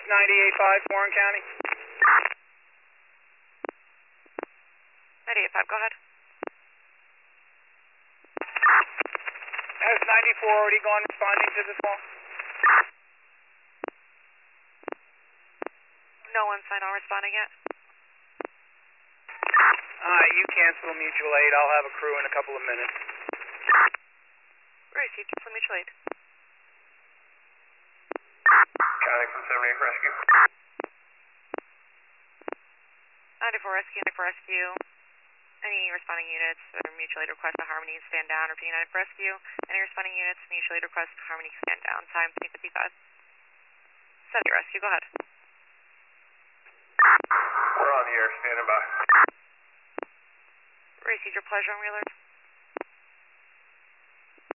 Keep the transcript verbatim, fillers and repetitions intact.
ninety-eight five, Warren County. ninety-eight five, go ahead. Has ninety-four already gone responding to this call? No one's signed on responding yet. Alright, you cancel mutual aid. I'll have a crew in a couple of minutes. Received, cancel mutual aid. County from seventy-eight Rescue. ninety-four Rescue, ninety-four Rescue. Any responding units or mutual aid request to Harmony stand down, repeating ninety-four Rescue. Any responding units, mutual aid request to Harmony stand down. Time three fifty-five. seventy Rescue, go ahead. We're on the air, standing by. Received your pleasure on Wheeler.